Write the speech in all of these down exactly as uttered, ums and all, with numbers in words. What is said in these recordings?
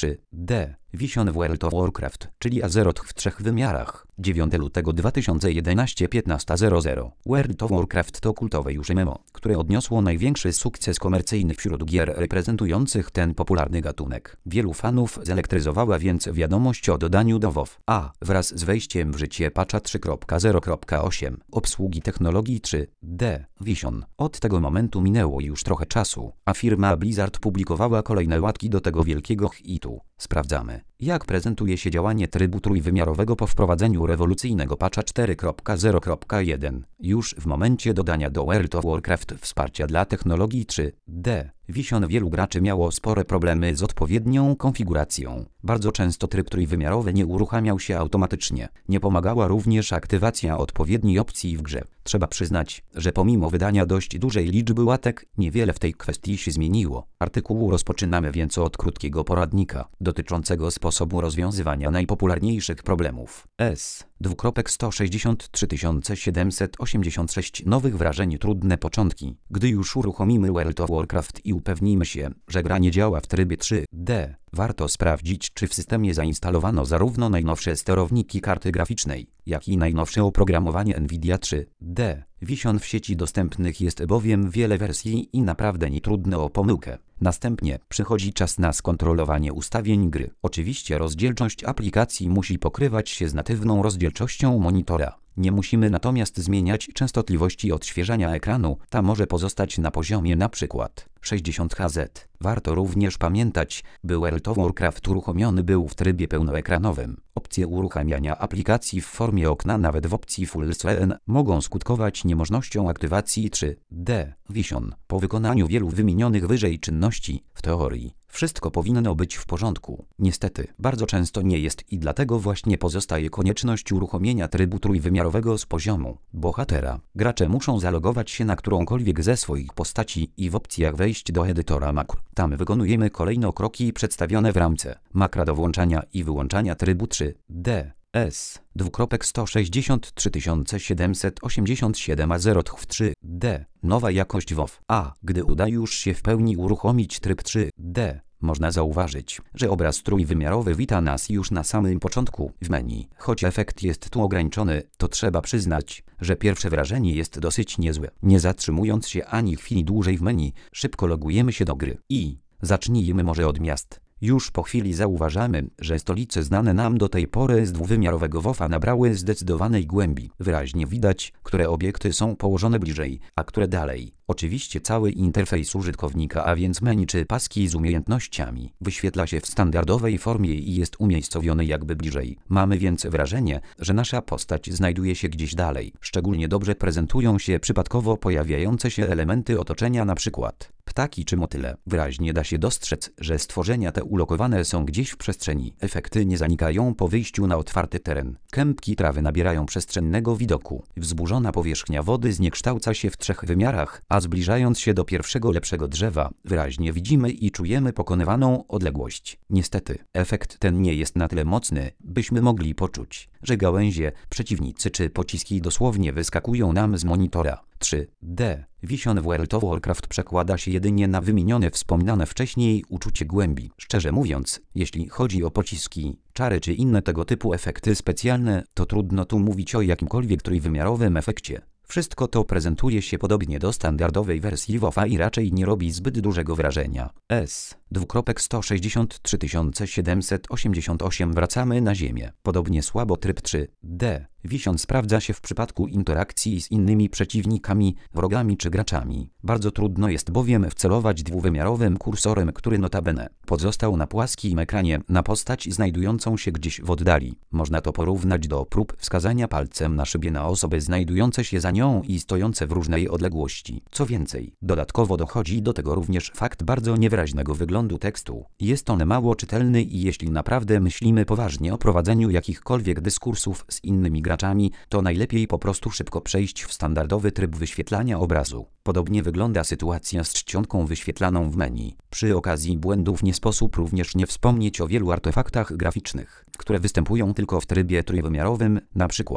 trzy D Vision World of Warcraft, czyli Azeroth w trzech wymiarach. dziewiątego lutego dwa tysiące jedenastego piętnasta zero zero. World of Warcraft to kultowe już M M O, które odniosło największy sukces komercyjny wśród gier reprezentujących ten popularny gatunek. Wielu fanów zelektryzowała więc wiadomość o dodaniu do WoW, a wraz z wejściem w życie patcha trzy zero osiem obsługi technologii trzy D Vision. Od tego momentu minęło już trochę czasu, a firma Blizzard publikowała kolejne łatki do tego wielkiego hitu. Sprawdzamy, jak prezentuje się działanie trybu trójwymiarowego po wprowadzeniu rewolucyjnego patcha cztery zero jeden. Już w momencie dodania do World of Warcraft wsparcia dla technologii trzy D Vision wielu graczy miało spore problemy z odpowiednią konfiguracją. Bardzo często tryb trójwymiarowy nie uruchamiał się automatycznie. Nie pomagała również aktywacja odpowiedniej opcji w grze. Trzeba przyznać, że pomimo wydania dość dużej liczby łatek, niewiele w tej kwestii się zmieniło. Artykułu rozpoczynamy więc od krótkiego poradnika dotyczącego sposobu rozwiązywania najpopularniejszych problemów. S. sto sześćdziesiąt trzy tysiące siedemset osiemdziesiąt sześć nowych wrażeń. Trudne początki. Gdy już uruchomimy World of Warcraft i upewnimy się, że gra nie działa w trybie trzy D, warto sprawdzić, czy w systemie zainstalowano zarówno najnowsze sterowniki karty graficznej, jak i najnowsze oprogramowanie Nvidia trzy D Vision. W sieci dostępnych jest bowiem wiele wersji i naprawdę nie trudno o pomyłkę. Następnie przychodzi czas na skontrolowanie ustawień gry. Oczywiście rozdzielczość aplikacji musi pokrywać się z natywną rozdzielczością monitora. Nie musimy natomiast zmieniać częstotliwości odświeżania ekranu, ta może pozostać na poziomie np. sześćdziesiąt herców. Warto również pamiętać, by World of Warcraft uruchomiony był w trybie pełnoekranowym. Opcje uruchamiania aplikacji w formie okna nawet w opcji Full Screen mogą skutkować niemożnością aktywacji trzy D Vision. Po wykonaniu wielu wymienionych wyżej czynności, w teorii, wszystko powinno być w porządku. Niestety, bardzo często nie jest i dlatego właśnie pozostaje konieczność uruchomienia trybu trójwymiarowego z poziomu bohatera. Gracze muszą zalogować się na którąkolwiek ze swoich postaci i w opcjach wejść do edytora makr. Tam wykonujemy kolejno kroki przedstawione w ramce makra do włączania i wyłączania trybu trzy D. S. sto sześćdziesiąt trzy tysiące siedemset osiemdziesiąt siedem Azeroth w trzy D. Nowa jakość WoW. A gdy uda już się w pełni uruchomić tryb trzy D, można zauważyć, że obraz trójwymiarowy wita nas już na samym początku w menu. Choć efekt jest tu ograniczony, to trzeba przyznać, że pierwsze wrażenie jest dosyć niezłe. Nie zatrzymując się ani chwili dłużej w menu, szybko logujemy się do gry. I zacznijmy może od miast. Już po chwili zauważamy, że stolice znane nam do tej pory z dwuwymiarowego WoWa nabrały zdecydowanej głębi. Wyraźnie widać, które obiekty są położone bliżej, a które dalej. Oczywiście cały interfejs użytkownika, a więc menu czy paski z umiejętnościami, wyświetla się w standardowej formie i jest umiejscowiony jakby bliżej. Mamy więc wrażenie, że nasza postać znajduje się gdzieś dalej. Szczególnie dobrze prezentują się przypadkowo pojawiające się elementy otoczenia, np. ptaki czy motyle. Wyraźnie da się dostrzec, że stworzenia te ulokowane są gdzieś w przestrzeni. Efekty nie zanikają po wyjściu na otwarty teren. Kępki trawy nabierają przestrzennego widoku. Wzburzona powierzchnia wody zniekształca się w trzech wymiarach, a zbliżając się do pierwszego lepszego drzewa, wyraźnie widzimy i czujemy pokonywaną odległość. Niestety, efekt ten nie jest na tyle mocny, byśmy mogli poczuć, że gałęzie, przeciwnicy czy pociski dosłownie wyskakują nam z monitora. trzy D Vision w World of Warcraft przekłada się jedynie na wymienione wspomniane wcześniej uczucie głębi. Szczerze mówiąc, jeśli chodzi o pociski, czary czy inne tego typu efekty specjalne, to trudno tu mówić o jakimkolwiek trójwymiarowym efekcie. Wszystko to prezentuje się podobnie do standardowej wersji WoWa i raczej nie robi zbyt dużego wrażenia. S. sto sześćdziesiąt trzy tysiące siedemset osiemdziesiąt osiem. Wracamy na ziemię. Podobnie słabo tryb trzy D Vision sprawdza się w przypadku interakcji z innymi przeciwnikami, wrogami czy graczami. Bardzo trudno jest bowiem wcelować dwuwymiarowym kursorem, który notabene pozostał na płaskim ekranie, na postać znajdującą się gdzieś w oddali. Można to porównać do prób wskazania palcem na szybie na osoby znajdujące się za nią i stojące w różnej odległości. Co więcej, dodatkowo dochodzi do tego również fakt bardzo niewyraźnego wyglądu tekstu. Jest on mało czytelny i jeśli naprawdę myślimy poważnie o prowadzeniu jakichkolwiek dyskursów z innymi graczami, to najlepiej po prostu szybko przejść w standardowy tryb wyświetlania obrazu. Podobnie wygląda sytuacja z czcionką wyświetlaną w menu. Przy okazji błędów nie sposób również nie wspomnieć o wielu artefaktach graficznych, które występują tylko w trybie trójwymiarowym, na przykład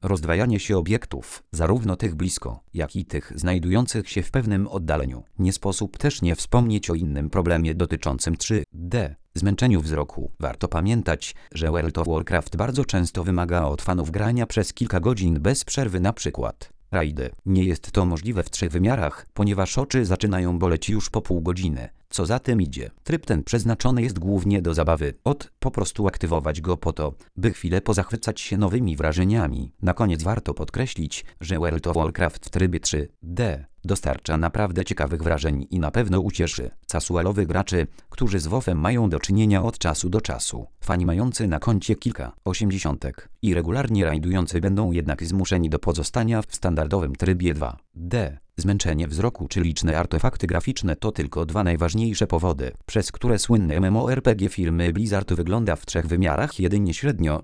rozdwajanie się obiektów, zarówno tych blisko, jak i tych znajdujących się w pewnym oddaleniu. Nie sposób też nie wspomnieć o innym problemie dotyczącym trzy D. Zmęczeniu wzroku. Warto pamiętać, że World of Warcraft bardzo często wymaga od fanów grania przez kilka godzin bez przerwy, na przykład rajdy. Nie jest to możliwe w trzech wymiarach, ponieważ oczy zaczynają boleć już po pół godziny. Co za tym idzie, tryb ten przeznaczony jest głównie do zabawy. Od po prostu aktywować go po to, by chwilę pozachwycać się nowymi wrażeniami. Na koniec warto podkreślić, że World of Warcraft w trybie trzy D dostarcza naprawdę ciekawych wrażeń i na pewno ucieszy casualowych graczy, którzy z WoWem mają do czynienia od czasu do czasu. Fani mający na koncie kilka osiemdziesiątek i regularnie rajdujący będą jednak zmuszeni do pozostania w standardowym trybie dwa D. Zmęczenie wzroku czy liczne artefakty graficzne to tylko dwa najważniejsze powody, przez które słynny MMORPG firmy Blizzard wygląda w trzech wymiarach jedynie średnio.